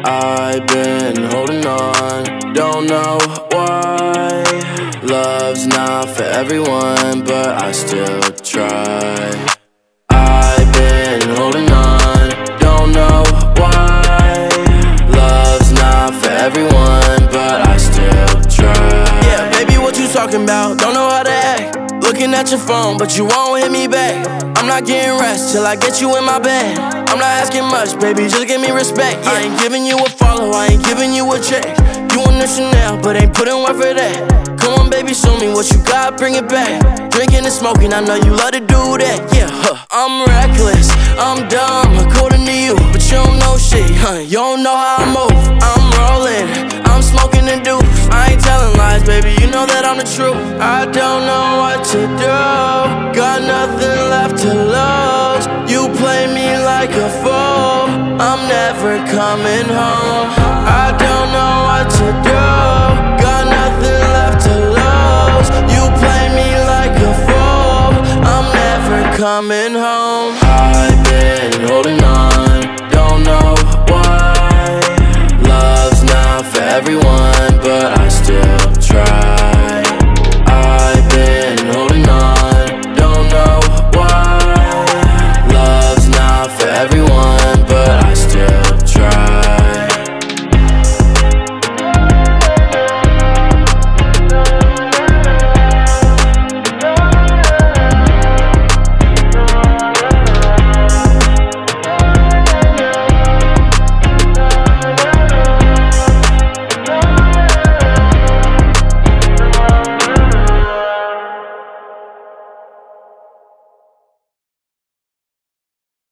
I've been holding on, don't know why. Love's not for everyone, but I still try. I've been holding on, don't know why. Love's not for everyone, but I still try. Yeah, baby, what you talking about? Don't know how to act. Looking at your phone, but you won't hit me back. I'm not getting rest till I get you in my bed. I'm not asking much, baby, just give me respect. I ain't giving you a follow, I ain't giving you a check. You want the Chanel, but ain't putting work for that. Come on, baby, show me what you got, bring it back. Drinking and smoking, I know you love to do that. Yeah, I'm reckless, I'm dumb, according to you, but you don't know shit, you don't know how I move. I'm rolling, I'm smoking and do. I ain't telling lies, baby, you know that I'm the truth. I don't know what to do, got nothing left to lose. You play me like a fool, I'm never coming home. I don't know what to do, got nothing left to lose. You play me like a fool, I'm never coming home. I've been holding